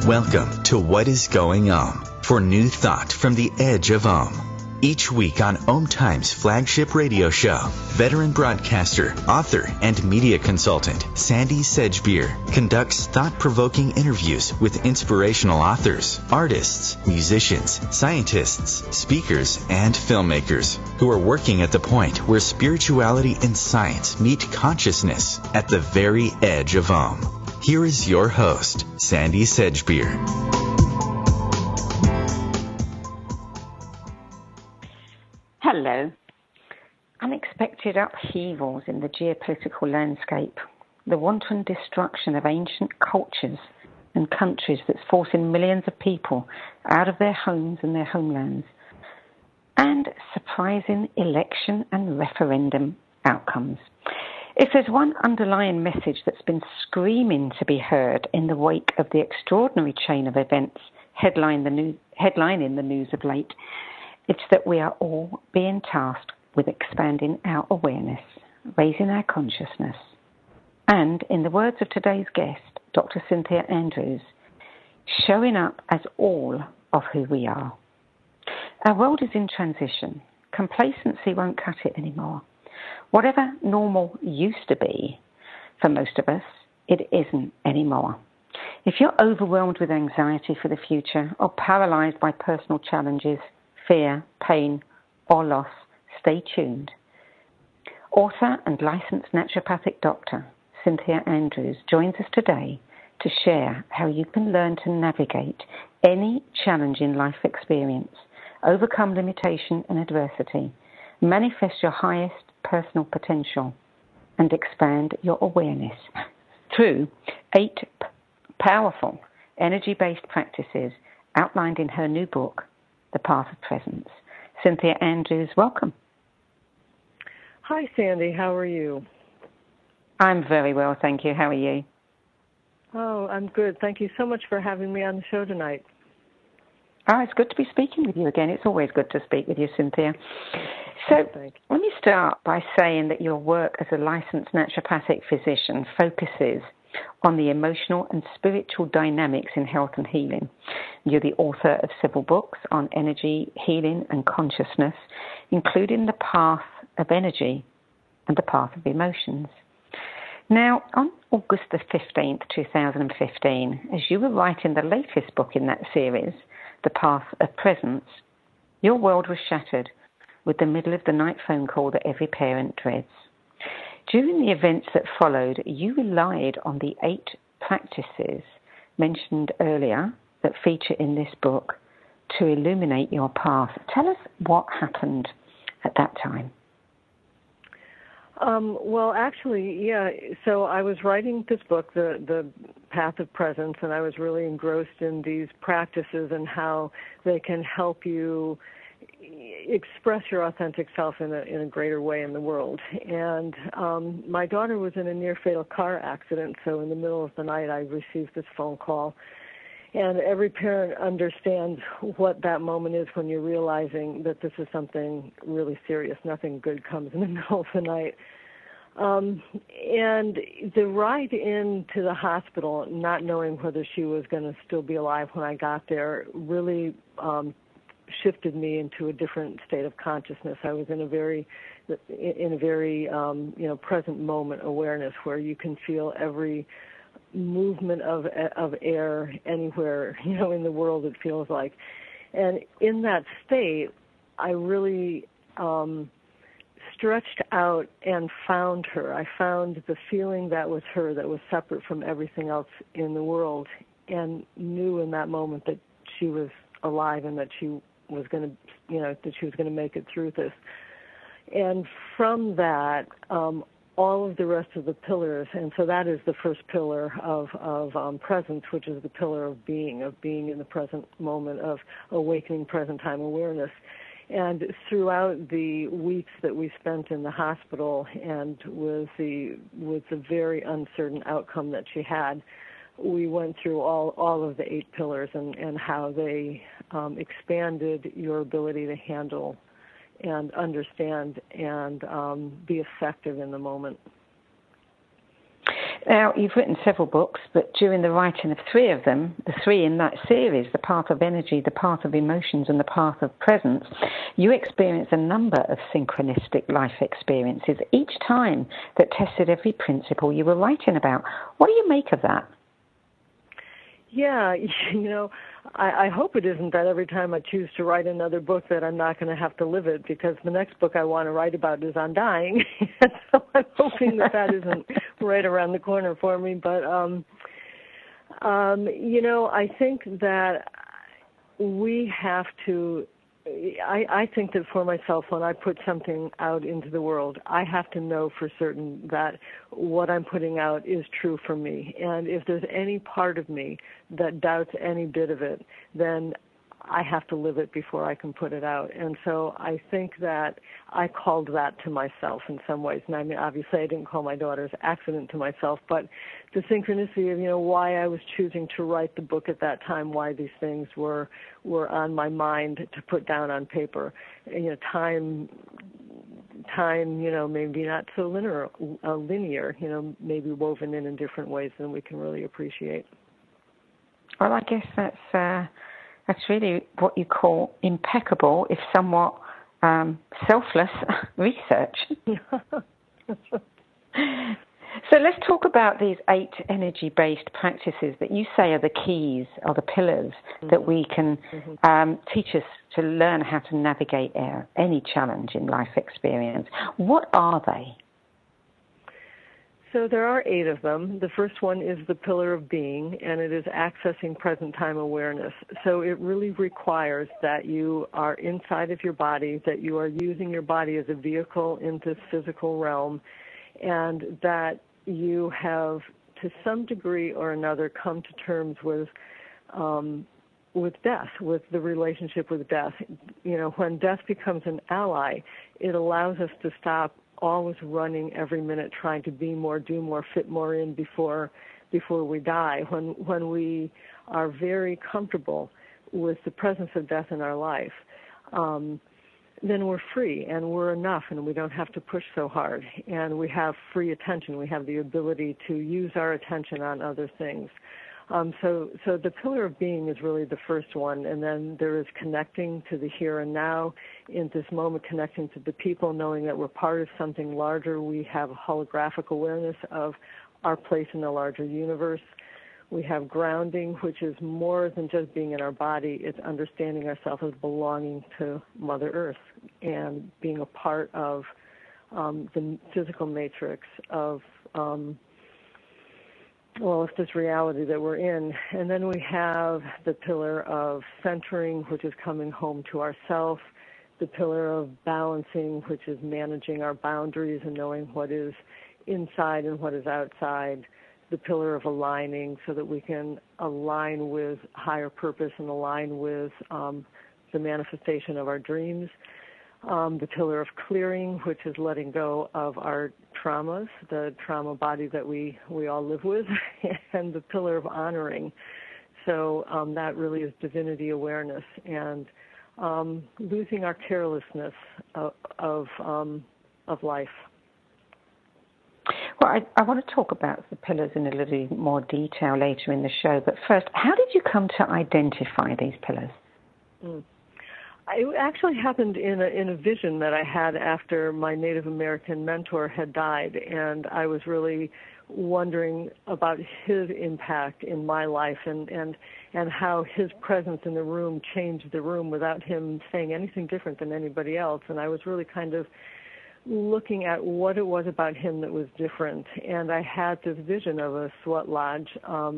Welcome to What is Going for new thought from the edge of Each week on Times flagship radio show, veteran broadcaster, author, and media consultant Sandy Sedgbeer conducts thought-provoking interviews with inspirational authors, artists, musicians, scientists, speakers, and filmmakers who are working at the point where spirituality and science meet consciousness at the very edge of Here is your host, Sandy Sedgbeer. Hello. Unexpected upheavals in the geopolitical landscape, the wanton destruction of ancient cultures and countries that's forcing millions of people out of their homes and their homelands, and surprising election and referendum outcomes. If there's one underlying message that's been screaming to be heard in the wake of the extraordinary chain of events headlining the news of late, it's that we are all being tasked with expanding our awareness, raising our consciousness, and, in the words of today's guest, Dr. Cynthia Andrews, showing up as all of who we are. Our world is in transition. Complacency won't cut it anymore. Whatever normal used to be, for most of us, it isn't anymore. If you're overwhelmed with anxiety for the future or paralyzed by personal challenges, fear, pain, or loss, stay tuned. Author and licensed naturopathic doctor Cynthia Andrews joins us today to share how you can learn to navigate any challenging life experience, overcome limitation and adversity, manifest your highest personal potential, and expand your awareness through 8 powerful energy-based practices outlined in her new book, The Path of Presence. Cynthia Andrews, welcome. Hi, Sandy. How are you? I'm very well, thank you. How are you? Oh, I'm good. Thank you so much for having me on the show tonight. Oh, it's good to be speaking with you again. It's always good to speak with you, Cynthia. So let me start by saying that your work as a licensed naturopathic physician focuses on the emotional and spiritual dynamics in health and healing. You're the author of several books on energy, healing, and consciousness, including The Path of Energy and The Path of Emotions. Now, on August the 15th, 2015, as you were writing the latest book in that series, The Path of Presence, your world was shattered with the middle of the night phone call that every parent dreads. During the events that followed, you relied on the 8 practices mentioned earlier that feature in this book to illuminate your path. Tell us what happened at that time. Well, actually, yeah. So I was writing this book, The Path of Presence, and I was really engrossed in these practices and how they can help you express your authentic self in a greater way in the world. And my daughter was in a near-fatal car accident, so in the middle of the night I received this phone call. And every parent understands what that moment is when you're realizing that this is something really serious. Nothing good comes in the middle of the night. And the ride into the hospital, not knowing whether she was going to still be alive when I got there, really shifted me into a different state of consciousness. I was in a very present moment awareness where you can feel every movement of air anywhere, in the world, it feels like. And in that state, I really stretched out and found her. I found the feeling that was her, that was separate from everything else in the world, and knew in that moment that she was alive and that she was going to make it through this. And from that, all of the rest of the pillars, and so that is the first pillar of presence, which is the pillar of being in the present moment, of awakening present time awareness. And throughout the weeks that we spent in the hospital, and with the very uncertain outcome that she had, we went through all of the 8 pillars and how they expanded your ability to handle and understand and be effective in the moment. Now, you've written several books, but during the writing of three of them, the three in that series, The Path of Energy, The Path of Emotions, and The Path of Presence, you experienced a number of synchronistic life experiences, each time that tested every principle you were writing about. What do you make of that? Yeah, I hope it isn't that every time I choose to write another book that I'm not going to have to live it, because the next book I want to write about is on dying. So I'm hoping that isn't right around the corner for me. But, I think that we have to, I think that for myself, when I put something out into the world, I have to know for certain that what I'm putting out is true for me. And if there's any part of me that doubts any bit of it, then I have to live it before I can put it out. And so I think that I called that to myself in some ways. And I mean, obviously I didn't call my daughter's accident to myself, but the synchronicity of, why I was choosing to write the book at that time, why these things were on my mind to put down on paper. Time, maybe not so linear, maybe woven in different ways than we can really appreciate. Well, I guess that's really what you call impeccable, if somewhat selfless research. So let's talk about these 8 energy-based practices that you say are the keys, or the pillars that we can teach us to learn how to navigate any challenge in life experience. What are they? So there are 8 of them. The first one is the pillar of being, and it is accessing present time awareness. So it really requires that you are inside of your body, that you are using your body as a vehicle in this physical realm, and that you have, to some degree or another, come to terms with death, with the relationship with death. When death becomes an ally, it allows us to stop always running every minute, trying to be more, do more, fit more in before we die. When we are very comfortable with the presence of death in our life, then we're free and we're enough, and we don't have to push so hard. And we have free attention. We have the ability to use our attention on other things. So the pillar of being is really the first one, and then there is connecting to the here and now, in this moment, connecting to the people, knowing that we're part of something larger. We have a holographic awareness of our place in the larger universe. We have grounding, which is more than just being in our body. It's understanding ourselves as belonging to Mother Earth and being a part of the physical matrix of it's this reality that we're in. And then we have the pillar of centering, which is coming home to ourself, the pillar of balancing, which is managing our boundaries and knowing what is inside and what is outside, the pillar of aligning so that we can align with higher purpose and align with the manifestation of our dreams, the pillar of clearing, which is letting go of our traumas, the trauma body that we all live with, and the pillar of honoring. So that really is divinity awareness and losing our carelessness of life. Well, I want to talk about the pillars in a little more detail later in the show, but first, how did you come to identify these pillars? It actually happened in a vision that I had after my Native American mentor had died, and I was really wondering about his impact in my life and how his presence in the room changed the room without him saying anything different than anybody else. And I was really kind of looking at what it was about him that was different. And I had this vision of a sweat lodge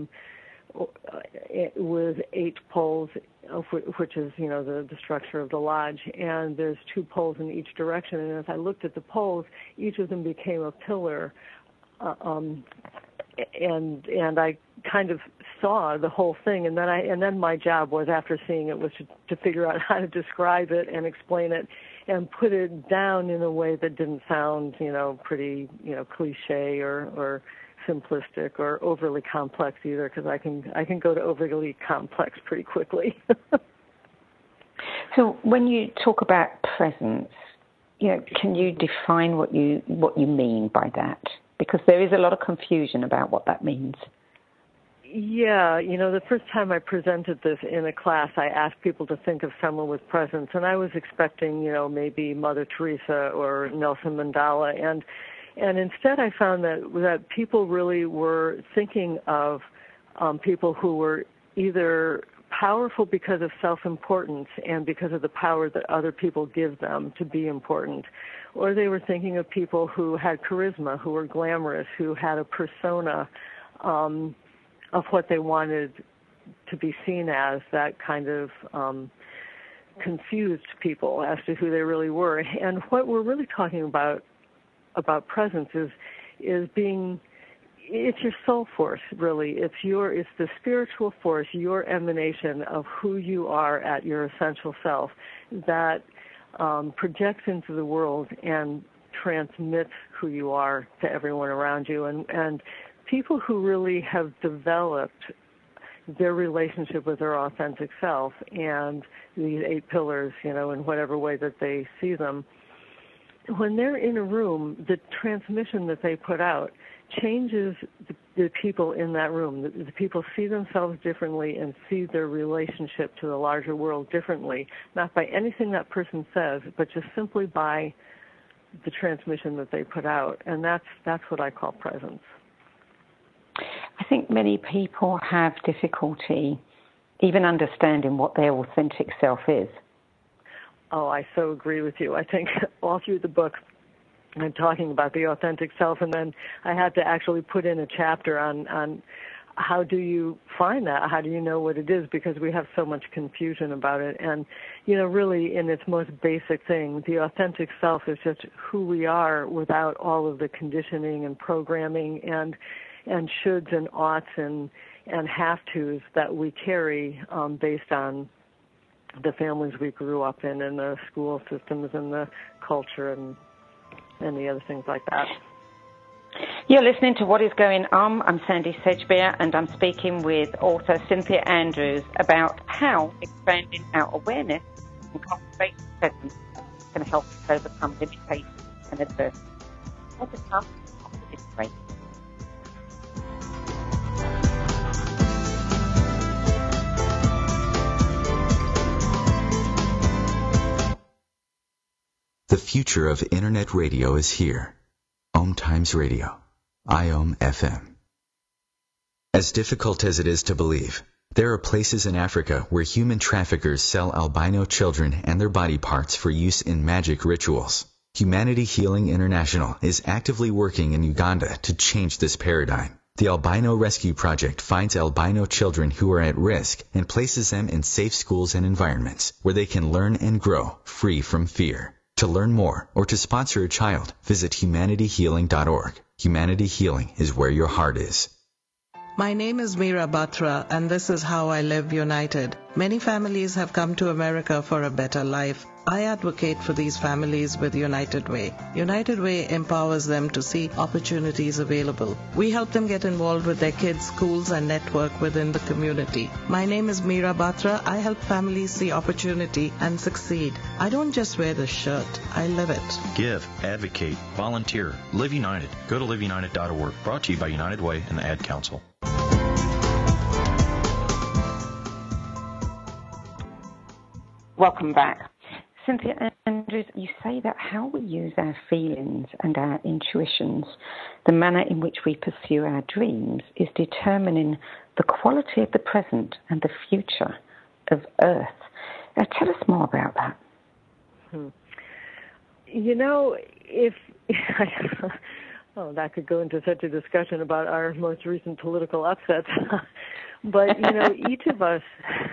with 8 poles, which is, the structure of the lodge, and there's 2 poles in each direction. And as I looked at the poles, each of them became a pillar, and I kind of saw the whole thing. And then my job was, after seeing it, was to figure out how to describe it and explain it and put it down in a way that didn't sound, pretty, cliche or simplistic or overly complex either, because I can go to overly complex pretty quickly. So when you talk about presence, can you define what you mean by that? Because there is a lot of confusion about what that means. Yeah, the first time I presented this in a class, I asked people to think of someone with presence, and I was expecting, maybe Mother Teresa or Nelson Mandela, and instead I found that people really were thinking of people who were either powerful because of self-importance and because of the power that other people give them to be important, or they were thinking of people who had charisma, who were glamorous, who had a persona of what they wanted to be seen as, that kind of confused people as to who they really were. And what we're really talking about presence is being, it's your soul force, really. It's the spiritual force, your emanation of who you are at your essential self that projects into the world and transmits who you are to everyone around you. And people who really have developed their relationship with their authentic self and these 8 pillars, in whatever way that they see them, when they're in a room, the transmission that they put out changes the people in that room. The people see themselves differently and see their relationship to the larger world differently, not by anything that person says, but just simply by the transmission that they put out. And that's what I call presence. I think many people have difficulty even understanding what their authentic self is. Oh, I so agree with you. I think all through the book I'm talking about the authentic self, and then I had to actually put in a chapter on how do you find that? How do you know what it is? Because we have so much confusion about it. And, really in its most basic thing, the authentic self is just who we are without all of the conditioning and programming and shoulds and oughts and have-tos that we carry based on the families we grew up in and the school systems and the culture and the other things like that. You're listening to What is Going On. I'm Sandy Sedgbeer, and I'm speaking with author Cynthia Andrews about how expanding our awareness and cultivating presence can help us overcome limitations and adversity. Let us come after this break. The future of Internet radio is here. Om Times Radio, IOM FM. As difficult as it is to believe, there are places in Africa where human traffickers sell albino children and their body parts for use in magic rituals. Humanity Healing International is actively working in Uganda to change this paradigm. The Albino Rescue Project finds albino children who are at risk and places them in safe schools and environments where they can learn and grow free from fear. To learn more or to sponsor a child, visit humanityhealing.org. Humanity Healing is where your heart is. My name is Meera Batra, and this is How I Live United. Many families have come to America for a better life. I advocate for these families with United Way. United Way empowers them to see opportunities available. We help them get involved with their kids' schools and network within the community. My name is Meera Batra. I help families see opportunity and succeed. I don't just wear the shirt, I live it. Give, advocate, volunteer. Live United. Go to liveunited.org. Brought to you by United Way and the Ad Council. Welcome back. Cynthia Andrews, you say that how we use our feelings and our intuitions, the manner in which we pursue our dreams, is determining the quality of the present and the future of Earth. Now, tell us more about that. If that could go into such a discussion about our most recent political upsets. But, each of us...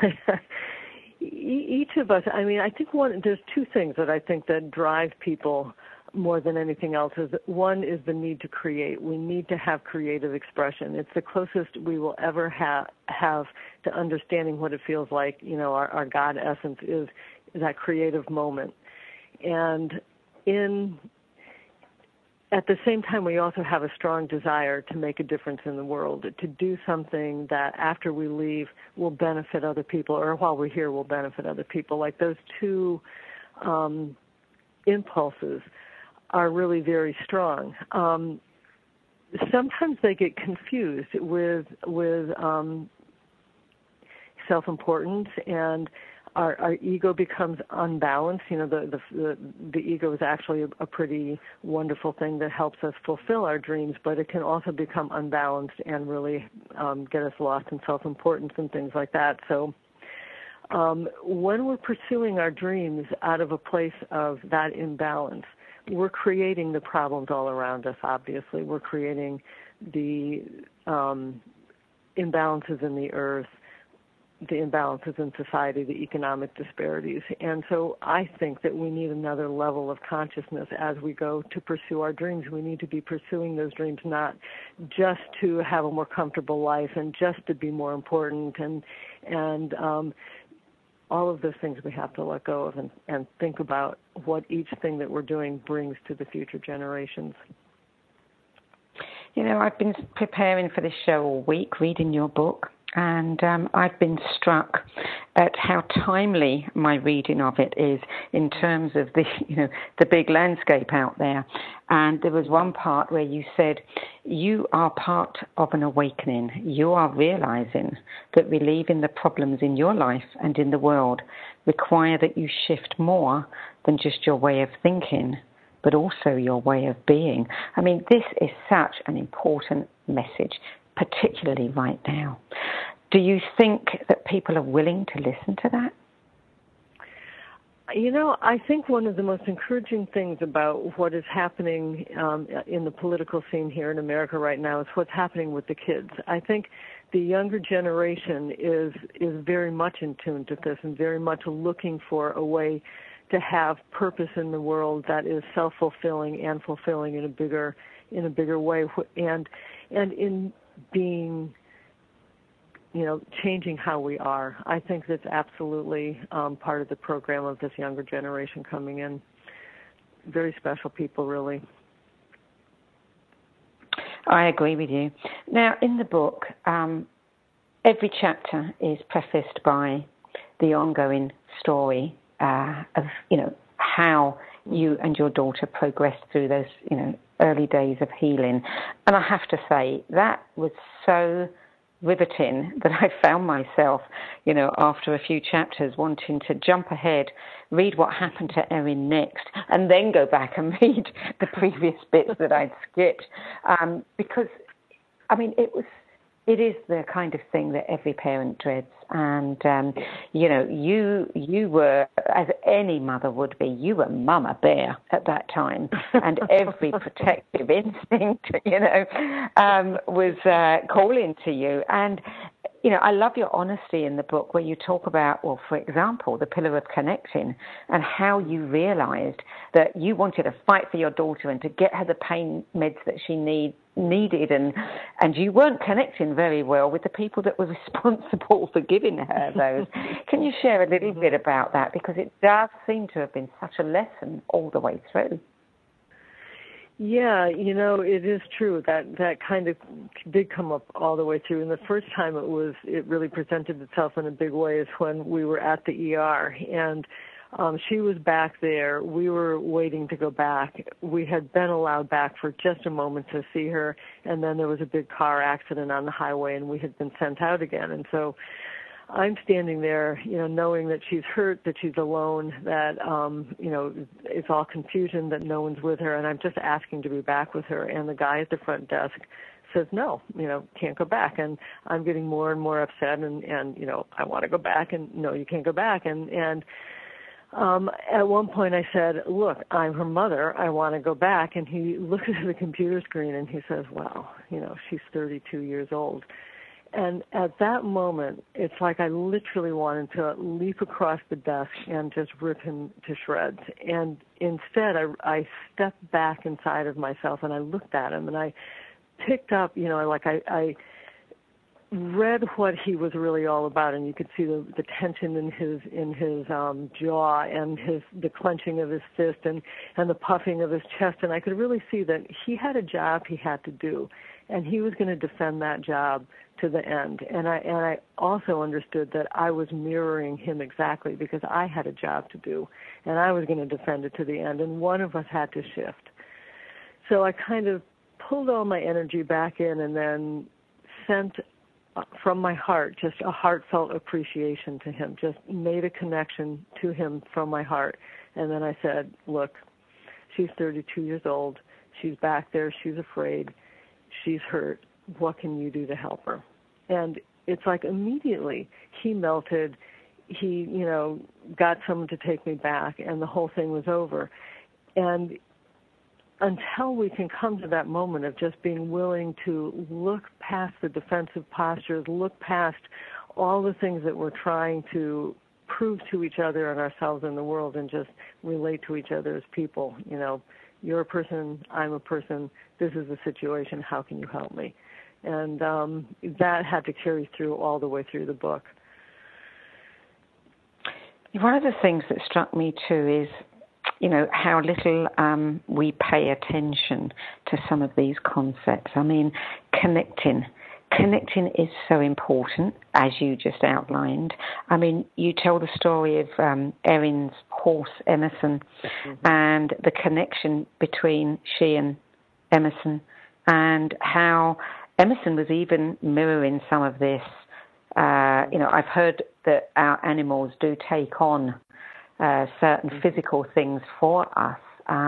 I mean, I think there's two things that I think that drive people more than anything else. One is the need to create. We need to have creative expression. It's the closest we will ever have to understanding what it feels like, our God essence is that creative moment. And at the same time, we also have a strong desire to make a difference in the world, to do something that after we leave will benefit other people, or while we're here will benefit other people. Like those two impulses are really very strong. sometimes they get confused with self-importance, and our ego becomes unbalanced. You know, the ego is actually a pretty wonderful thing that helps us fulfill our dreams, but it can also become unbalanced and really get us lost in self-importance and things like that. So when we're pursuing our dreams out of a place of that imbalance, we're creating the problems all around us, obviously. We're creating the imbalances in the earth, the imbalances in society, the economic disparities. And so I think that we need another level of consciousness as we go to pursue our dreams. We need to be pursuing those dreams not just to have a more comfortable life and just to be more important and all of those things we have to let go of and think about what each thing that we're doing brings to the future generations. You know, I've been preparing for this show all week, reading your book, and I've been struck at how timely my reading of it is in terms of the big landscape out there. And there was one part where you said, you are part of an awakening. You are realizing that relieving the problems in your life and in the world require that you shift more than just your way of thinking, but also your way of being. I mean, this is such an important message, particularly right now. Do you think that people are willing to listen to that? You know, I think one of the most encouraging things about what is happening in the political scene here in America right now is what's happening with the kids. I think the younger generation is very much in tune to this and very much looking for a way to have purpose in the world that is self-fulfilling and fulfilling in a bigger way, and in being, you know, changing how we are. I think that's absolutely part of the program of this younger generation coming in. Very special people, really. I agree with you. Now, in the book, every chapter is prefaced by the ongoing story of, you know, how you and your daughter progressed through those, you know, early days of healing. And I have to say, that was so riveting that I found myself, you know, after a few chapters wanting to jump ahead, read what happened to Erin next, and then go back and read the previous bits that I'd skipped. Because, I mean, it is the kind of thing that every parent dreads. And, you know, you were, as any mother would be, you were mama bear at that time. And every protective instinct, you know, was calling to you. And, you know, I love your honesty in the book where you talk about, well, for example, the pillar of connecting and how you realized that you wanted to fight for your daughter and to get her the pain meds that she needed, and you weren't connecting very well with the people that were responsible for giving her those. Can you share a little bit about that? Because it does seem to have been such a lesson all the way through. Yeah, you know, it is true that kind of did come up all the way through. And the first time it really presented itself in a big way is when we were at the ER, and she was back there. We were waiting to go back. We had been allowed back for just a moment to see her, and then there was a big car accident on the highway, and we had been sent out again. And so I'm standing there, you know, knowing that she's hurt, that she's alone, that, you know, it's all confusion, that no one's with her, and I'm just asking to be back with her. And the guy at the front desk says, no, you know, can't go back. And I'm getting more and more upset, and you know, I want to go back, and no, you can't go back. And at one point I said, look, I'm her mother, I want to go back. And he looks at the computer screen and he says, well, you know, she's 32 years old. And at that moment, it's like I literally wanted to leap across the desk and just rip him to shreds. And instead, I stepped back inside of myself and I looked at him and I picked up, you know, like I read what he was really all about, and you could see the tension in his jaw and the clenching of his fist and the puffing of his chest, and I could really see that he had a job he had to do, and he was going to defend that job to the end. And I also understood that I was mirroring him exactly because I had a job to do, and I was going to defend it to the end, and one of us had to shift. So I kind of pulled all my energy back in and then sent from my heart just a heartfelt appreciation to him, just made a connection to him from my heart. And then I said, look, she's 32 years old. She's back there. She's afraid. She's hurt. What can you do to help her? And it's like immediately he melted. He, got someone to take me back, and the whole thing was over. And until we can come to that moment of just being willing to look past the defensive postures, look past all the things that we're trying to prove to each other and ourselves in the world, and just relate to each other as people. You're a person, I'm a person, this is the situation, how can you help me? And that had to carry through all the way through the book. One of the things that struck me too is, how little we pay attention to some of these concepts. I mean, connecting is so important, as you just outlined. I mean, you tell the story of Erin's horse, Emerson, and the connection between she and Emerson, and how Emerson was even mirroring some of this. I've heard that our animals do take on certain physical things for us.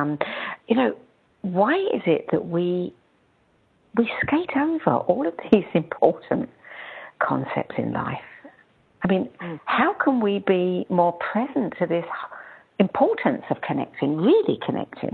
Why is it that we skate over all of these important concepts in life? I mean, how can we be more present to this importance of connecting, really connecting?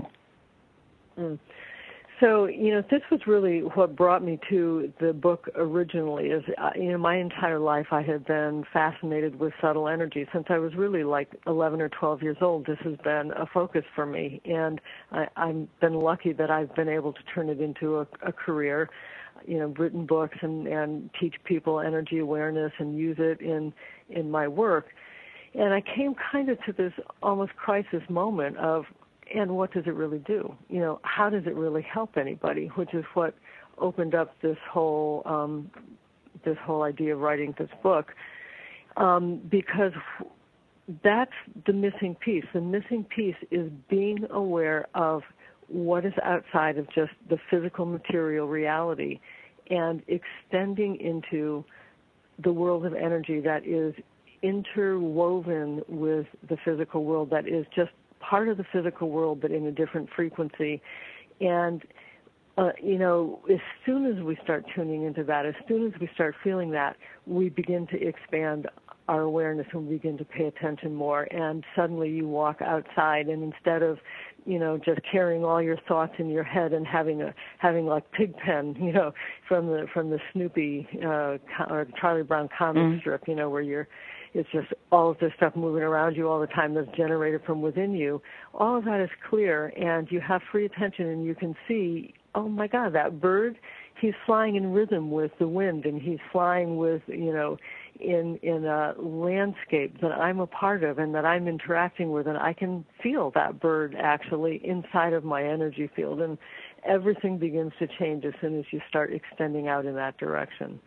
So, this was really what brought me to the book originally. Is my entire life I had been fascinated with subtle energy. Since I was really like 11 or 12 years old, this has been a focus for me. And I've been lucky that I've been able to turn it into a career, written books and teach people energy awareness and use it in my work. And I came kind of to this almost crisis moment of, and what does it really do? How does it really help anybody? Which is what opened up this whole idea of writing this book, because that's the missing piece. The missing piece is being aware of what is outside of just the physical material reality and extending into the world of energy that is interwoven with the physical world, that is just part of the physical world, but in a different frequency. And, as soon as we start tuning into that, as soon as we start feeling that, we begin to expand our awareness and we begin to pay attention more. And suddenly you walk outside, and instead of, just carrying all your thoughts in your head and having like Pigpen, from the Snoopy or Charlie Brown comic strip, where it's just all of this stuff moving around you all the time that's generated from within you. All of that is clear, and you have free attention, and you can see, oh my God, that bird, he's flying in rhythm with the wind, and he's flying with, in a landscape that I'm a part of and that I'm interacting with, and I can feel that bird actually inside of my energy field, and everything begins to change as soon as you start extending out in that direction.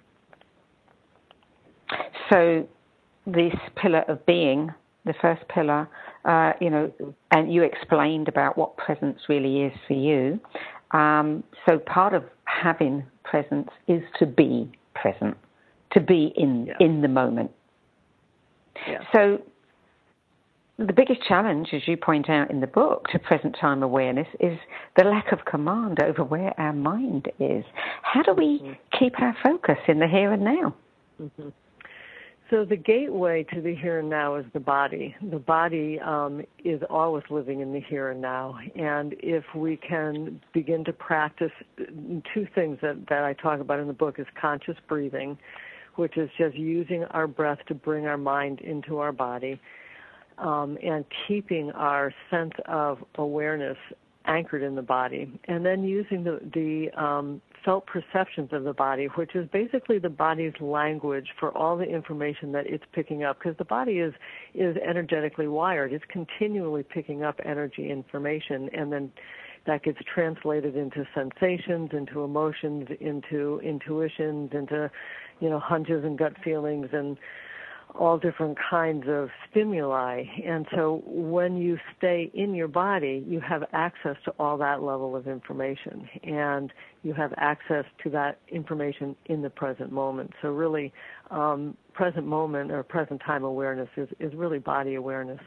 So this pillar of being, the first pillar, and you explained about what presence really is for you. So part of having presence is to be present, to be in the moment. Yeah. So the biggest challenge, as you point out in the book, to present time awareness is the lack of command over where our mind is. How do we keep our focus in the here and now? So the gateway to the here and now is the body. The body is always living in the here and now. And if we can begin to practice two things that I talk about in the book is conscious breathing, which is just using our breath to bring our mind into our body, and keeping our sense of awareness anchored in the body, and then using the felt perceptions of the body, which is basically the body's language for all the information that it's picking up, because the body is energetically wired. It's continually picking up energy information, and then that gets translated into sensations, into emotions, into intuitions, into hunches and gut feelings, and all different kinds of stimuli. And so when you stay in your body, you have access to all that level of information, and you have access to that information in the present moment. So really, present moment or present time awareness is really body awareness.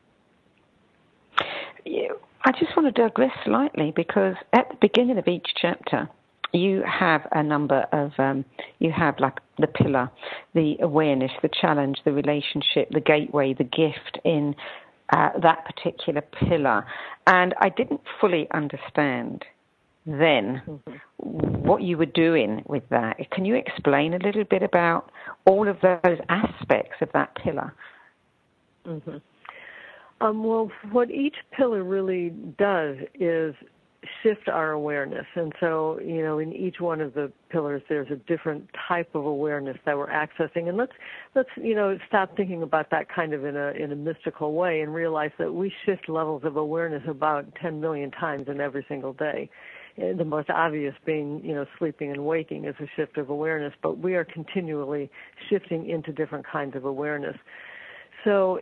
I just want to digress slightly, because at the beginning of each chapter, you have a number of, you have like the pillar, the awareness, the challenge, the relationship, the gateway, the gift in that particular pillar. And I didn't fully understand then what you were doing with that. Can you explain a little bit about all of those aspects of that pillar? Mm-hmm. Well, what each pillar really does is shift our awareness. And so, in each one of the pillars, there's a different type of awareness that we're accessing. And let's stop thinking about that kind of in a mystical way and realize that we shift levels of awareness about 10 million times in every single day. The most obvious being, sleeping and waking is a shift of awareness, but we are continually shifting into different kinds of awareness. So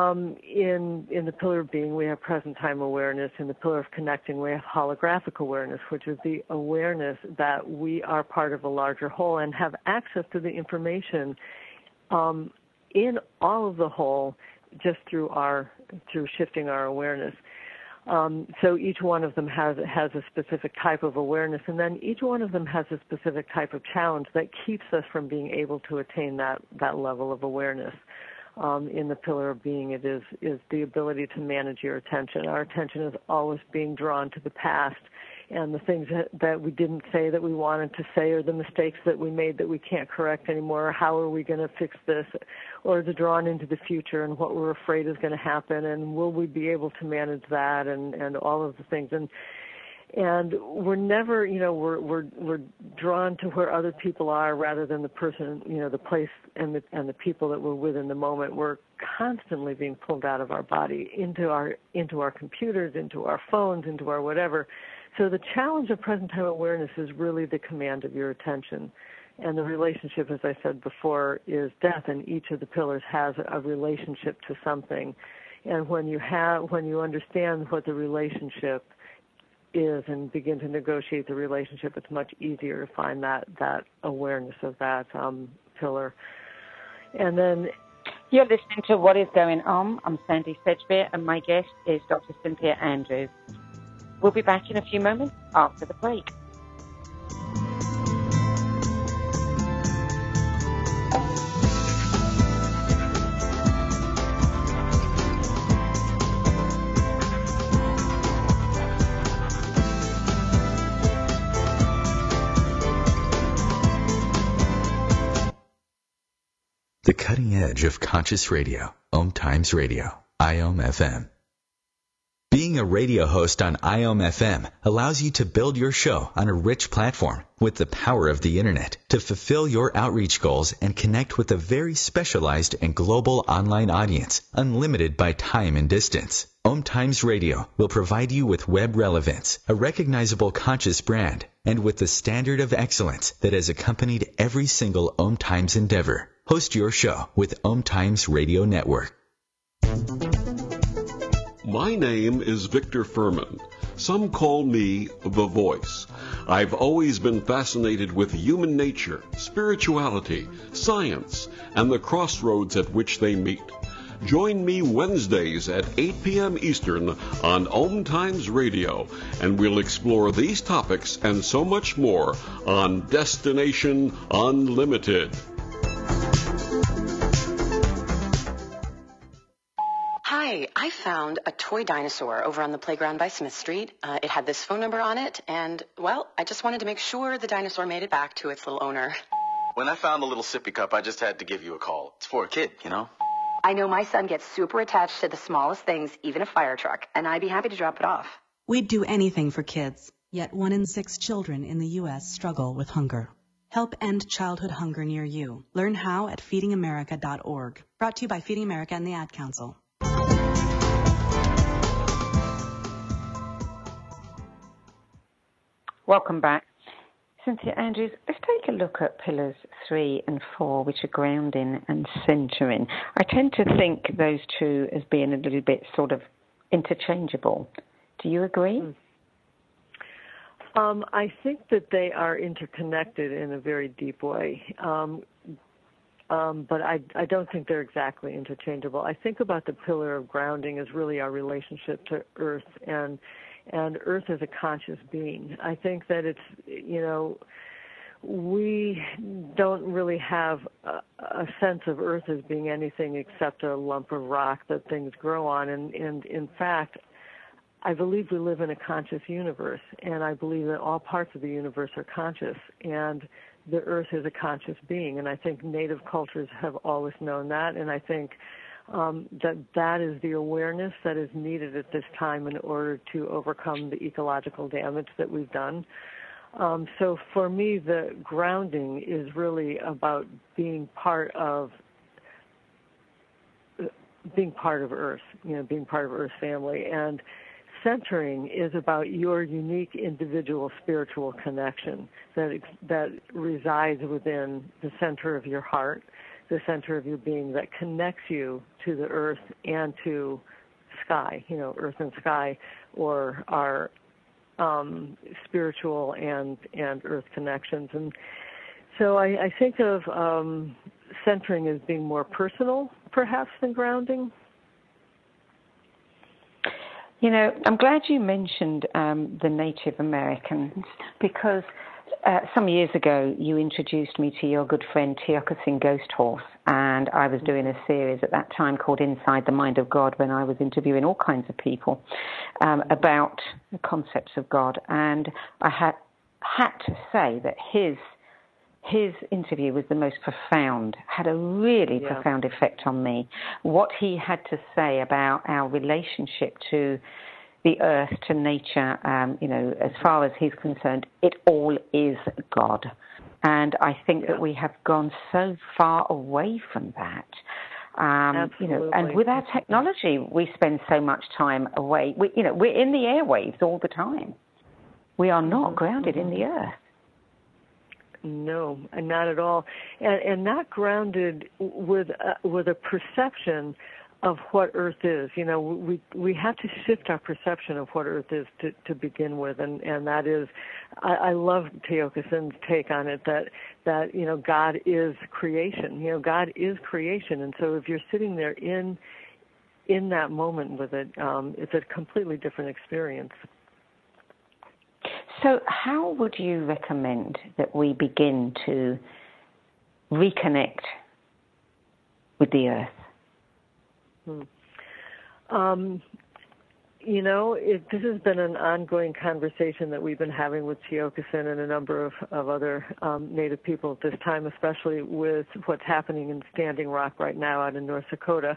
in the pillar of being, we have present time awareness. In the pillar of connecting, we have holographic awareness, which is the awareness that we are part of a larger whole and have access to the information in all of the whole just through shifting our awareness. So each one of them has a specific type of awareness, and then each one of them has a specific type of challenge that keeps us from being able to attain that level of awareness. In the pillar of being, it is the ability to manage your attention. Our attention is always being drawn to the past and the things that we didn't say that we wanted to say, or the mistakes that we made that we can't correct anymore, or how are we going to fix this, or is it drawn into the future and what we're afraid is going to happen, and will we be able to manage that, and all of the things. And we're never, we're drawn to where other people are rather than the person, the place and the people that we're with in the moment. We're constantly being pulled out of our body into our computers, into our phones, into our whatever. So the challenge of present time awareness is really the command of your attention. And the relationship, as I said before, is death, and each of the pillars has a relationship to something. And when you understand what the relationship is and begin to negotiate the relationship, it's much easier to find that awareness of that pillar. And then you're listening to What Is Going On. I'm Sandy Sedgbeer, and my guest is Dr. Cynthia Andrews. We'll be back in a few moments after the break. The cutting edge of conscious radio, Om Times Radio, IOM FM. Being a radio host on IOM FM allows you to build your show on a rich platform with the power of the internet to fulfill your outreach goals and connect with a very specialized and global online audience, unlimited by time and distance. Om Times Radio will provide you with web relevance, a recognizable conscious brand, and with the standard of excellence that has accompanied every single Om Times endeavor. Host your show with Om Times Radio Network. My name is Victor Furman. Some call me The Voice. I've always been fascinated with human nature, spirituality, science, and the crossroads at which they meet. Join me Wednesdays at 8 p.m. Eastern on Om Times Radio, and we'll explore these topics and so much more on Destination Unlimited. Hi, I found a toy dinosaur over on the playground by Smith Street. It had this phone number on it, and, well, I just wanted to make sure the dinosaur made it back to its little owner. When I found the little sippy cup, I just had to give you a call. It's for a kid, you know? I know my son gets super attached to the smallest things, even a fire truck, and I'd be happy to drop it off. We'd do anything for kids, yet 1 in 6 children in the U.S. struggle with hunger. Help end childhood hunger near you. Learn how at feedingamerica.org. Brought to you by Feeding America and the Ad Council. Welcome back. Cynthia Andrews, let's take a look at pillars 3 and 4, which are grounding and centering. I tend to think those two as being a little bit sort of interchangeable. Do you agree? I think that they are interconnected in a very deep way. But I don't think they're exactly interchangeable. I think about the pillar of grounding as really our relationship to Earth and Earth as a conscious being. I think that it's, we don't really have a sense of Earth as being anything except a lump of rock that things grow on. And in fact, I believe we live in a conscious universe, and I believe that all parts of the universe are conscious, and the Earth is a conscious being. And I think Native cultures have always known that, and I think that is the awareness that is needed at this time in order to overcome the ecological damage that we've done. So for me, the grounding is really about being part of Earth, being part of Earth's family, and centering is about your unique individual spiritual connection that resides within the center of your heart, the center of your being, that connects you to the Earth and to sky, Earth and sky, or our spiritual and Earth connections. And so I think of centering as being more personal, perhaps, than grounding. I'm glad you mentioned the Native Americans, because some years ago you introduced me to your good friend Tiokasin Ghost Horse, and I was doing a series at that time called Inside the Mind of God, when I was interviewing all kinds of people about the concepts of God. And I had to say that his interview was the most profound, had a really profound effect on me. What he had to say about our relationship to the earth, to nature, as far as he's concerned, it all is God. And I think that we have gone so far away from that. And with our technology, we spend so much time away. We're in the airwaves all the time. We are not grounded in the earth. No, not at all, and not grounded with a perception of what Earth is. We have to shift our perception of what Earth is to begin with, and that is, I love Tiokasin's take on it, that God is creation. God is creation, and so if you're sitting there in that moment with it, it's a completely different experience. So how would you recommend that we begin to reconnect with the earth? This has been an ongoing conversation that we've been having with Tiokasin and a number of other Native people at this time, especially with what's happening in Standing Rock right now out in North Dakota.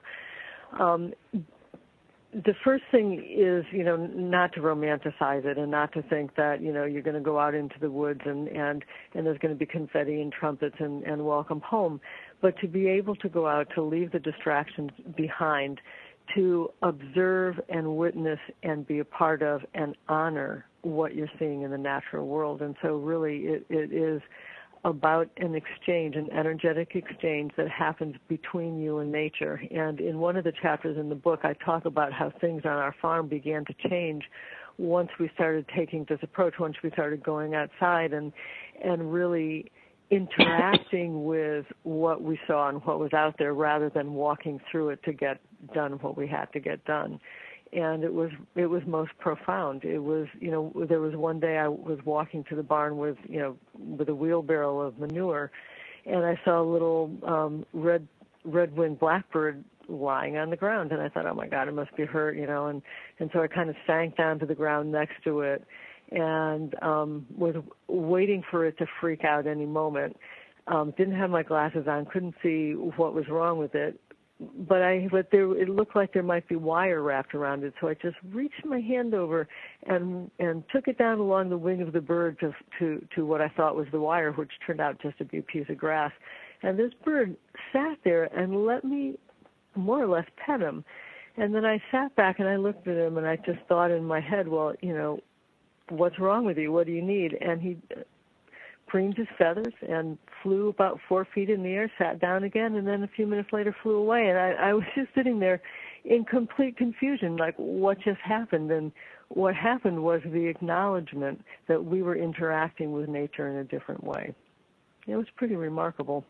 The first thing is, not to romanticize it and not to think that, you're going to go out into the woods and there's going to be confetti and trumpets and welcome home, but to be able to go out, to leave the distractions behind, to observe and witness and be a part of and honor what you're seeing in the natural world. And so really it is about an exchange, an energetic exchange that happens between you and nature. And in one of the chapters in the book, I talk about how things on our farm began to change once we started taking this approach, once we started going outside and really interacting with what we saw and what was out there, rather than walking through it to get done what we had to get done. And it was most profound. It was, there was one day I was walking to the barn with a wheelbarrow of manure, and I saw a little red-winged blackbird lying on the ground, and I thought, oh my God, it must be hurt, and so I kind of sank down to the ground next to it, and was waiting for it to freak out any moment. Didn't have my glasses on, couldn't see what was wrong with it. But it looked like there might be wire wrapped around it, so I just reached my hand over and took it down along the wing of the bird to what I thought was the wire, which turned out just to be a piece of grass. And this bird sat there and let me more or less pet him. And then I sat back and I looked at him and I just thought in my head, well, what's wrong with you? What do you need? And he preened his feathers and flew about 4 feet in the air, sat down again, and then a few minutes later flew away. And I was just sitting there in complete confusion, like, what just happened? And what happened was the acknowledgement that we were interacting with nature in a different way. It was pretty remarkable.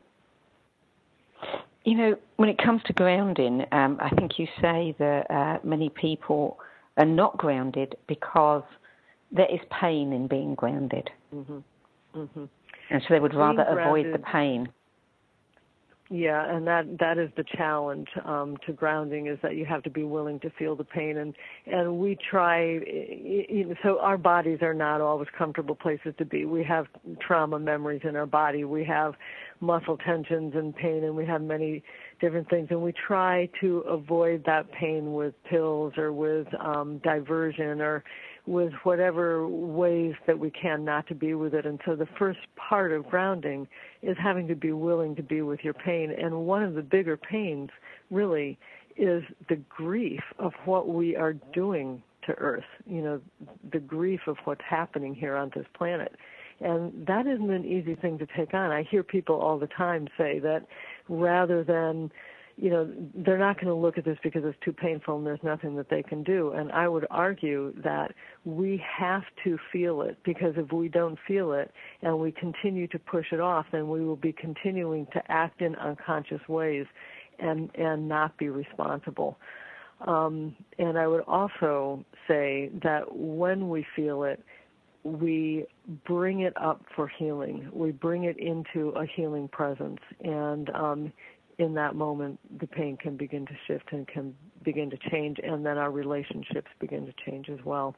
You know, when it comes to grounding, I think you say that many people are not grounded because there is pain in being grounded. Mm-hmm. Mm-hmm. And so they would rather avoid the pain. Yeah, and that is the challenge to grounding, is that you have to be willing to feel the pain. And we try, so our bodies are not always comfortable places to be. We have trauma memories in our body. We have muscle tensions and pain, and we have many different things. And we try to avoid that pain with pills or with diversion or with whatever ways that we can not to be with it. And so the first part of grounding is having to be willing to be with your pain. And one of the bigger pains really is the grief of what we are doing to Earth, you know, the grief of what's happening here on this planet. And that isn't an easy thing to take on. I hear people all the time say that rather than, you know, they're not going to look at this because it's too painful and there's nothing that they can do. And I would argue that we have to feel it, because if we don't feel it and we continue to push it off, then we will be continuing to act in unconscious ways and not be responsible. And I would also say that when we feel it, we bring it up for healing. We bring it into a healing presence. And in that moment, the pain can begin to shift and can begin to change, and then our relationships begin to change as well.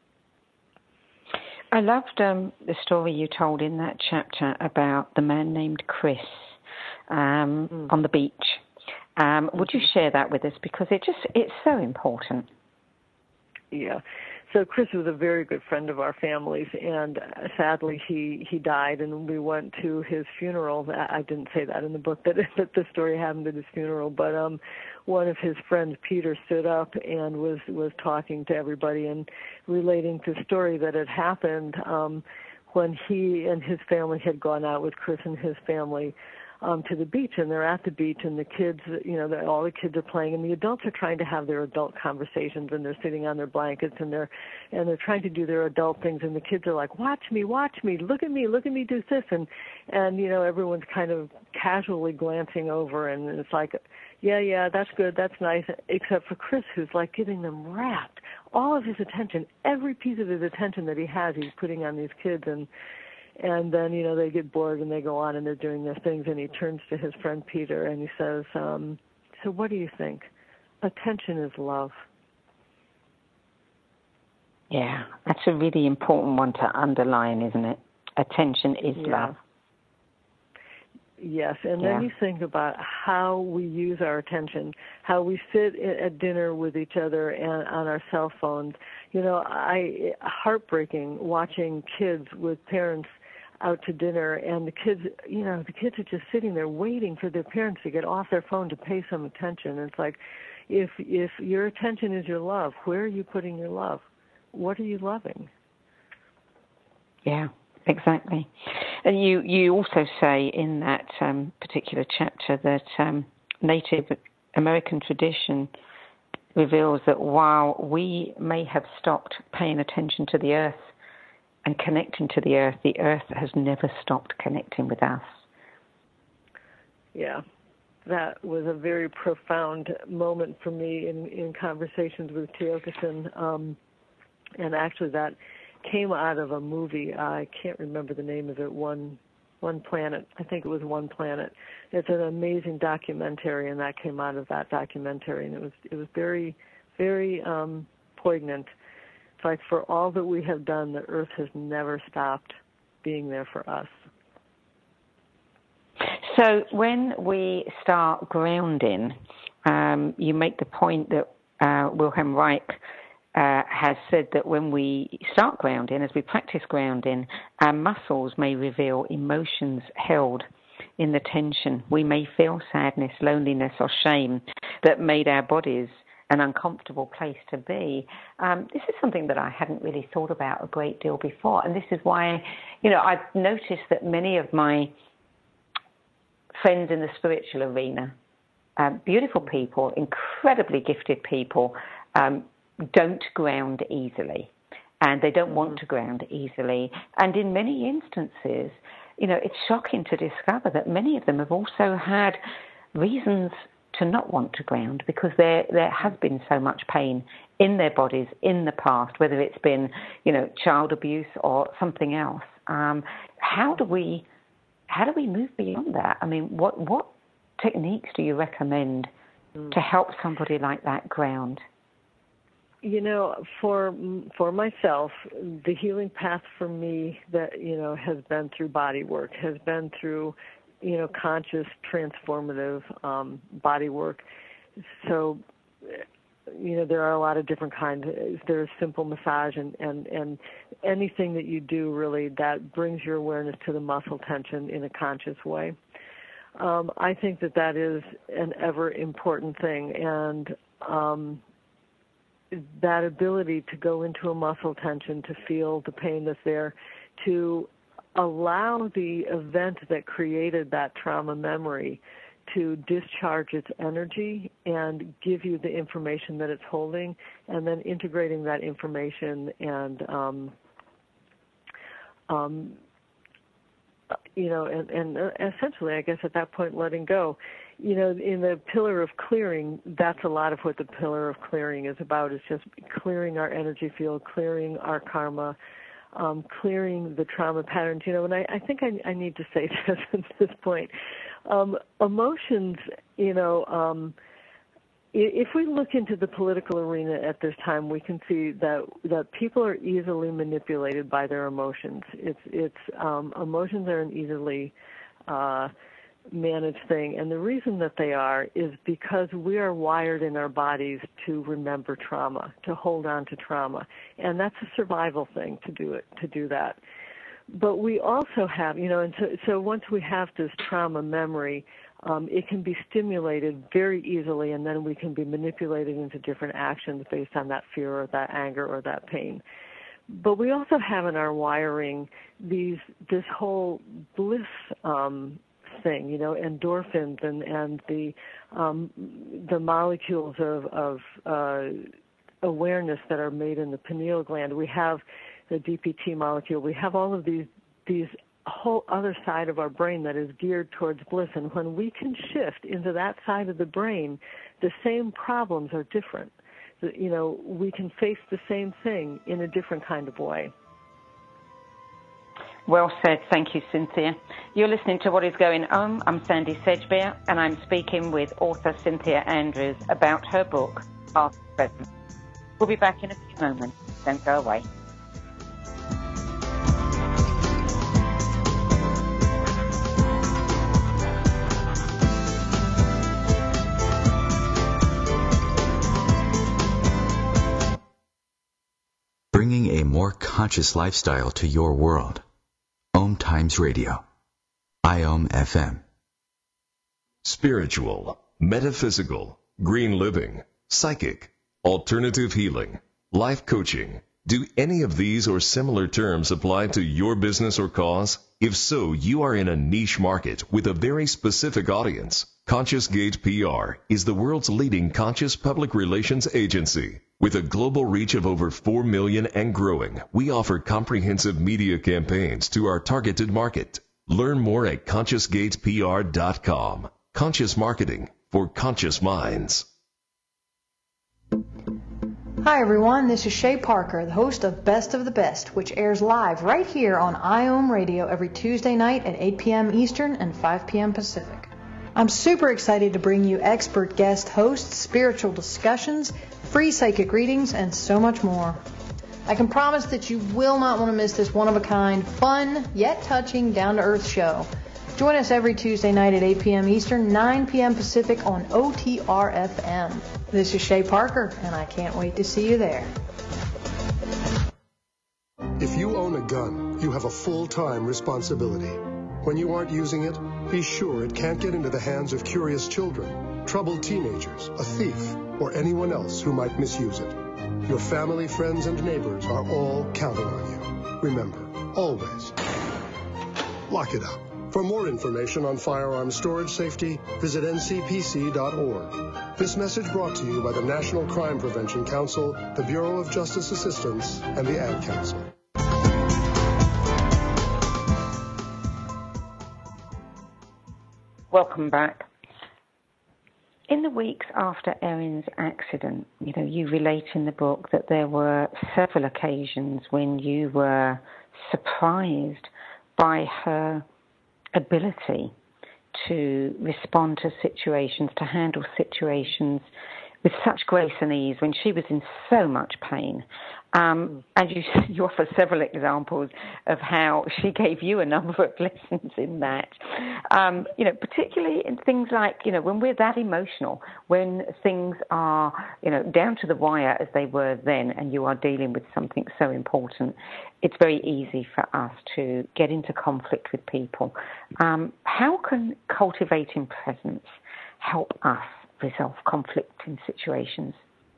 I loved the story you told in that chapter about the man named Chris on the beach. Would you share that with us? Because it's so important. Yeah. So Chris was a very good friend of our family's, and sadly he died, and we went to his funeral. I didn't say that in the book, that the story happened at his funeral, but one of his friends, Peter, stood up and was talking to everybody and relating to the story that had happened when he and his family had gone out with Chris and his family to the beach, and they're at the beach, and the kids, you know, all the kids are playing, and the adults are trying to have their adult conversations, and they're sitting on their blankets, and they're trying to do their adult things, and the kids are like, watch me, look at me do this, and you know, everyone's kind of casually glancing over, and it's like, yeah, that's good, that's nice, except for Chris, who's like giving them wrapped all of his attention, every piece of his attention that he has, he's putting on these kids, and then, you know, they get bored and they go on and they're doing their things, and he turns to his friend Peter and he says, so what do you think? Attention is love. Yeah, that's a really important one to underline, isn't it? Attention is love. Yes, and then you think about how we use our attention, how we sit at dinner with each other and on our cell phones. You know, heartbreaking watching kids with parents out to dinner, and the kids are just sitting there waiting for their parents to get off their phone to pay some attention. And it's like, if your attention is your love, where are you putting your love? What are you loving? Yeah, exactly. And you also say in that particular chapter that Native American tradition reveals that while we may have stopped paying attention to the earth and connecting to the earth has never stopped connecting with us. Yeah, that was a very profound moment for me in conversations with Tiokasin. And actually that came out of a movie. I can't remember the name of it, One Planet. I think it was One Planet. It's an amazing documentary, and that came out of that documentary. And it was very, very poignant. It's like, for all that we have done, the earth has never stopped being there for us. So when we start grounding, you make the point that Wilhelm Reich has said that when we start grounding, as we practice grounding, our muscles may reveal emotions held in the tension. We may feel sadness, loneliness, or shame that made our bodies an uncomfortable place to be. This is something that I hadn't really thought about a great deal before, and this is why, I've noticed that many of my friends in the spiritual arena, beautiful people, incredibly gifted people, don't ground easily, and they don't want to ground easily. And in many instances, it's shocking to discover that many of them have also had reasons to not want to ground, because there has been so much pain in their bodies in the past, whether it's been, child abuse or something else. How do we move beyond that? I mean, what techniques do you recommend to help somebody like that ground? For myself, the healing path for me that, has been through body work, has been through, conscious, transformative body work. So, there are a lot of different kinds. There's simple massage and anything that you do really that brings your awareness to the muscle tension in a conscious way. I think that is an ever important thing, and that ability to go into a muscle tension, to feel the pain that's there, to allow the event that created that trauma memory to discharge its energy and give you the information that it's holding, and then integrating that information and and essentially, I guess at that point, letting go. In the pillar of clearing, that's a lot of what the pillar of clearing is about. It's just clearing our energy field, clearing our karma, clearing the trauma patterns. And I think I need to say this at this point. Emotions, if we look into the political arena at this time, we can see that people are easily manipulated by their emotions. Emotions are an easily managed thing, and the reason that they are is because we are wired in our bodies to remember trauma, to hold on to trauma, and that's a survival thing to do that. But we also have, and so once we have this trauma memory, it can be stimulated very easily, and then we can be manipulated into different actions based on that fear or that anger or that pain. But we also have in our wiring this whole bliss thing, endorphins and the molecules of awareness that are made in the pineal gland. We have the DPT molecule. We have all of these whole other side of our brain that is geared towards bliss. And when we can shift into that side of the brain, the same problems are different. We can face the same thing in a different kind of way. Well said. Thank you, Cynthia. You're listening to What Is Going On. I'm Sandy Sedgbeer, and I'm speaking with author Cynthia Andrews about her book, Past Present. We'll be back in a few moments. Don't go away. Bringing a more conscious lifestyle to your world. Om Times Radio. IOM FM. Spiritual, metaphysical, green living, psychic, alternative healing, life coaching. Do any of these or similar terms apply to your business or cause? If so, you are in a niche market with a very specific audience. Conscious Gate PR is the world's leading conscious public relations agency. With a global reach of over 4 million and growing, we offer comprehensive media campaigns to our targeted market. Learn more at ConsciousGatePR.com. Conscious marketing for conscious minds. Hi everyone, this is Shay Parker, the host of Best of the Best, which airs live right here on IOM Radio every Tuesday night at 8 p.m. Eastern and 5 p.m. Pacific. I'm super excited to bring you expert guest hosts, spiritual discussions, free psychic readings, and so much more. I can promise that you will not want to miss this one-of-a-kind, fun, yet touching, down-to-earth show. Join us every Tuesday night at 8 p.m. Eastern, 9 p.m. Pacific on OTR-FM. This is Shay Parker, and I can't wait to see you there. If you own a gun, you have a full-time responsibility. When you aren't using it, be sure it can't get into the hands of curious children, troubled teenagers, a thief, or anyone else who might misuse it. Your family, friends, and neighbors are all counting on you. Remember, always, lock it up. For more information on firearm storage safety, visit ncpc.org. This message brought to you by the National Crime Prevention Council, the Bureau of Justice Assistance, and the Ad Council. Welcome back. In the weeks after Erin's accident, you relate in the book that there were several occasions when you were surprised by her ability to respond to situations, to handle situations with such grace and ease when she was in so much pain. And you offer several examples of how she gave you a number of lessons in that. Particularly in things like, when we're that emotional, when things are, down to the wire as they were then, and you are dealing with something so important, it's very easy for us to get into conflict with people. How can cultivating presence help us resolve conflict in situations?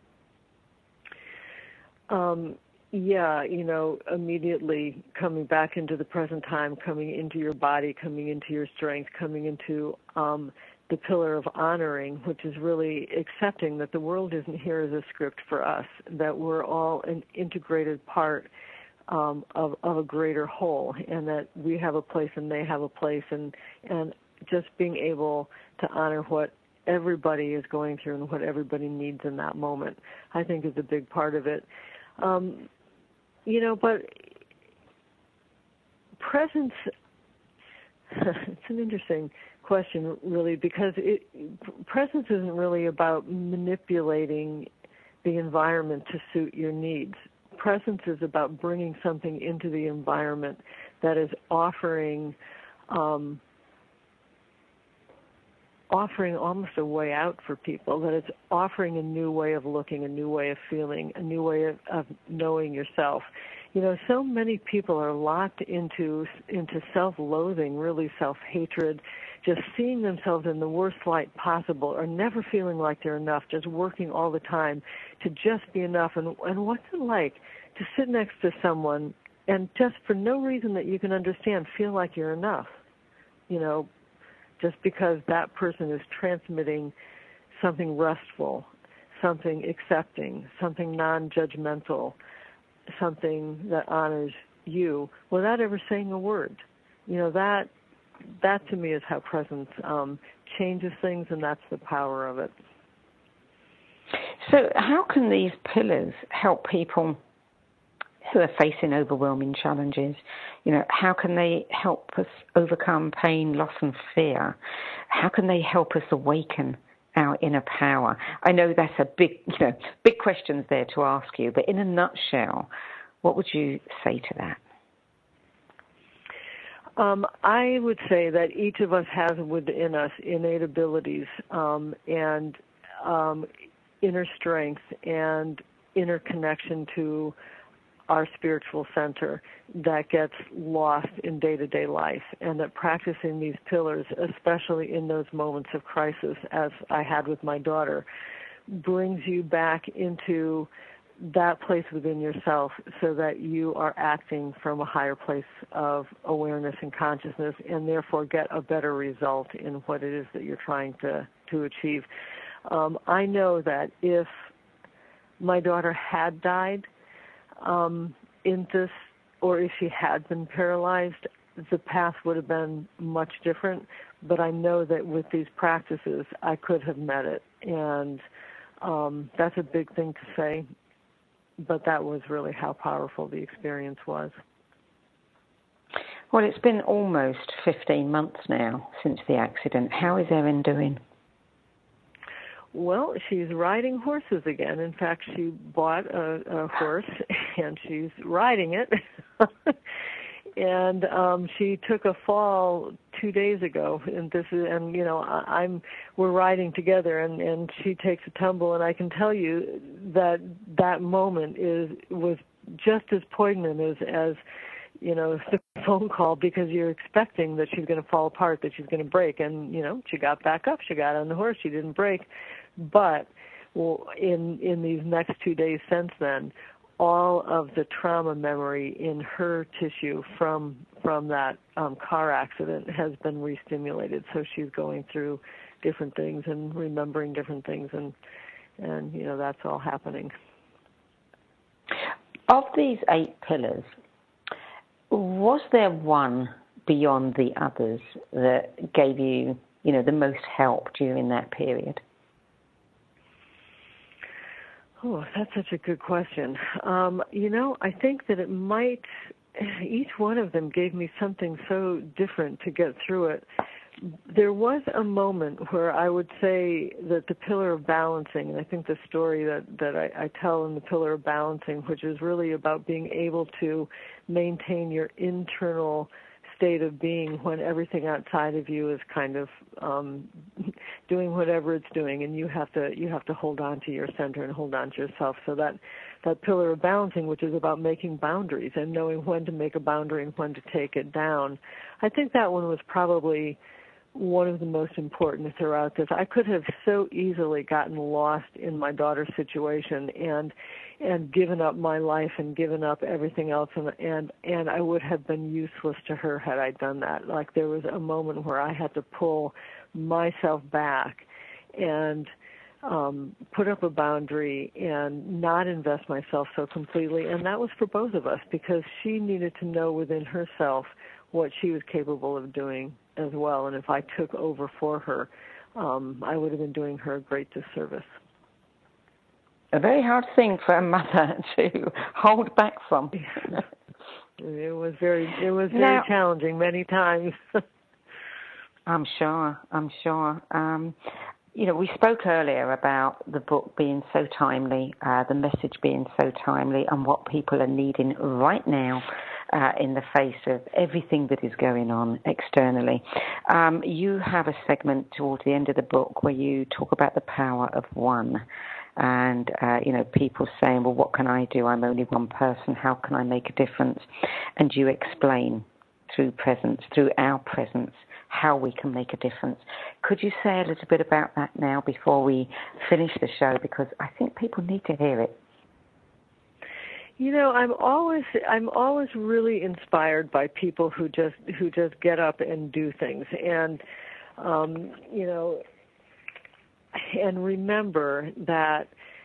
Immediately coming back into the present time, coming into your body, coming into your strength, coming into the pillar of honoring, which is really accepting that the world isn't here as a script for us, that we're all an integrated part of a greater whole, and that we have a place and they have a place, and just being able to honor what everybody is going through and what everybody needs in that moment, I think is a big part of it. But presence, it's an interesting question, really, because presence isn't really about manipulating the environment to suit your needs. Presence is about bringing something into the environment that is offering almost a way out for people, that it's offering a new way of looking, a new way of feeling, a new way of knowing yourself. So many people are locked into self-loathing, really self-hatred, just seeing themselves in the worst light possible, or never feeling like they're enough, just working all the time to just be enough. And what's it like to sit next to someone and just for no reason that you can understand, feel like you're enough, just because that person is transmitting something restful, something accepting, something non-judgmental, something that honors you without ever saying a word. That to me is how presence changes things, and that's the power of it. So how can these pillars help people who are facing overwhelming challenges? How can they help us overcome pain, loss, and fear? How can they help us awaken our inner power? I know that's a big questions there to ask you, but in a nutshell, what would you say to that? I would say that each of us has within us innate abilities and inner strength and inner connection to our spiritual center that gets lost in day-to-day life, and that practicing these pillars, especially in those moments of crisis, as I had with my daughter, brings you back into that place within yourself so that you are acting from a higher place of awareness and consciousness, and therefore get a better result in what it is that you're trying to achieve. I know that if my daughter had died in this, or if she had been paralyzed, the path would have been much different. But I know that with these practices, I could have met it. And that's a big thing to say, but that was really how powerful the experience was. Well, it's been almost 15 months now since the accident. How is Erin doing? Well, she's riding horses again. In fact, she bought a horse, and she's riding it. And she took a fall 2 days ago, and we're riding together, and she takes a tumble, and I can tell you that moment was just as poignant as the phone call because you're expecting that she's going to fall apart, that she's going to break. And, she got back up. She got on the horse. She didn't break. But in these next 2 days since then, all of the trauma memory in her tissue from that car accident has been re-stimulated. So she's going through different things and remembering different things, and that's all happening. Of these 8 pillars, was there one beyond the others that gave you, the most help during that period? Oh, that's such a good question. I think that each one of them gave me something so different to get through it. There was a moment where I would say that the pillar of balancing, and I think the story that I tell in the pillar of balancing, which is really about being able to maintain your internal state of being when everything outside of you is kind of doing whatever it's doing, and you have to hold on to your center and hold on to yourself. So that pillar of balancing, which is about making boundaries and knowing when to make a boundary and when to take it down, I think that one was probably one of the most important throughout this. I could have so easily gotten lost in my daughter's situation and given up my life and given up everything else, and I would have been useless to her had I done that. Like, there was a moment where I had to pull myself back and put up a boundary and not invest myself so completely, and that was for both of us, because she needed to know within herself what she was capable of doing as well, and if I took over for her, I would have been doing her a great disservice. A very hard thing for a mother to hold back from. It was very challenging many times. I'm sure. We spoke earlier about the book being so timely, the message being so timely, and what people are needing right now in the face of everything that is going on externally. You have a segment towards the end of the book where you talk about the power of one. And, people saying, well, what can I do? I'm only one person. How can I make a difference? And you explain through our presence, how we can make a difference. Could you say a little bit about that now before we finish the show? Because I think people need to hear it. I'm always really inspired by people who just get up and do things, and and remember that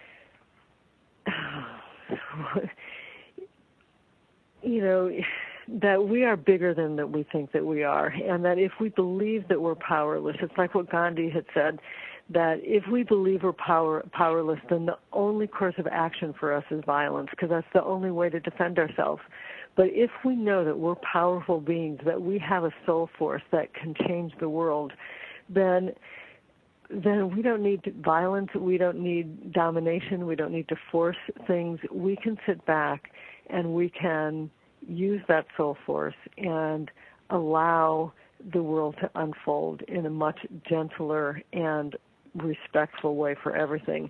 that we are bigger than that we think that we are, and that if we believe that we're powerless, it's like what Gandhi had said, that if we believe we're powerless, then the only course of action for us is violence, because that's the only way to defend ourselves. But if we know that we're powerful beings, that we have a soul force that can change the world, then we don't need violence, we don't need domination, we don't need to force things. We can sit back and we can use that soul force and allow the world to unfold in a much gentler and respectful way for everything.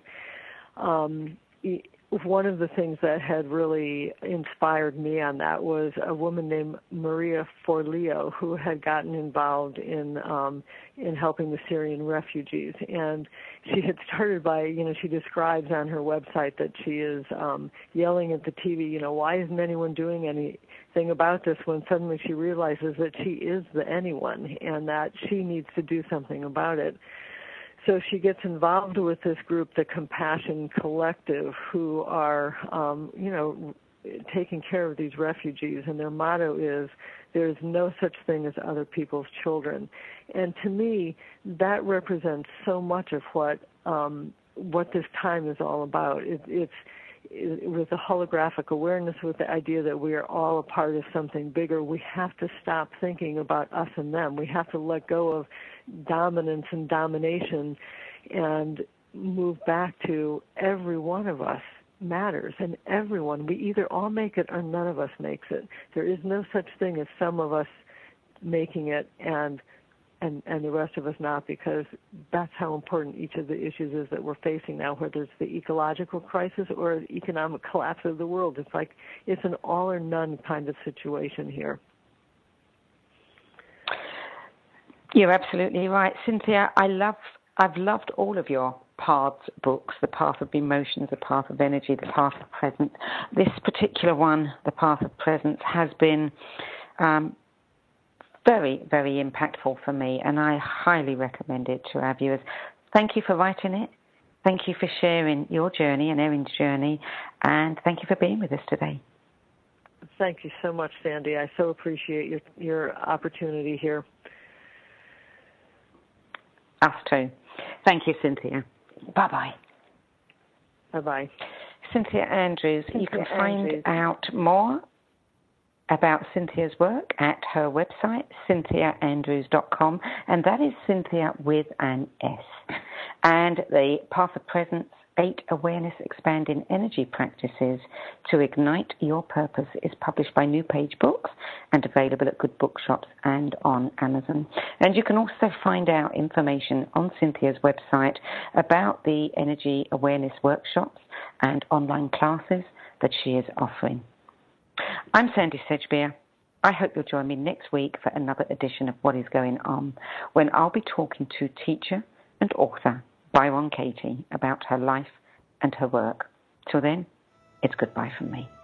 One of the things that had really inspired me on that was a woman named Maria Forleo, who had gotten involved in helping the Syrian refugees. And she had started by, she describes on her website that she is yelling at the TV, why isn't anyone doing anything about this, when suddenly she realizes that she is the anyone and that she needs to do something about it. So she gets involved with this group, the Compassion Collective, who are, taking care of these refugees. And their motto is, there is no such thing as other people's children. And to me, that represents so much of what this time is all about. It's with the holographic awareness, with the idea that we are all a part of something bigger. We have to stop thinking about us and them. We have to let go of dominance and domination and move back to every one of us matters, and everyone. We either all make it or none of us makes it. There is no such thing as some of us making it and and the rest of us not, because that's how important each of the issues is that we're facing now, whether it's the ecological crisis or the economic collapse of the world. It's like it's an all or none kind of situation here. You're absolutely right, Cynthia. I've loved all of your paths books, The Path of Emotions, The Path of Energy, The Path of Presence. This particular one, The Path of Presence, has been very, very impactful for me, and I highly recommend it to our viewers. Thank you for writing it. Thank you for sharing your journey and Erin's journey, and thank you for being with us today. Thank you so much, Sandy. I so appreciate your opportunity here. Us too. Thank you, Cynthia. Bye-bye. Bye-bye. Cynthia Andrews. You can find out more about Cynthia's work at her website, cynthiaandrews.com, and that is Cynthia with an S. And the Path of Presence, 8 Awareness Expanding Energy Practices to Ignite Your Purpose is published by New Page Books and available at good bookshops and on Amazon. And you can also find out information on Cynthia's website about the energy awareness workshops and online classes that she is offering. I'm Sandy Sedgbeer. I hope you'll join me next week for another edition of What Is Going On, when I'll be talking to teacher and author Byron Katie about her life and her work. Till then, it's goodbye from me.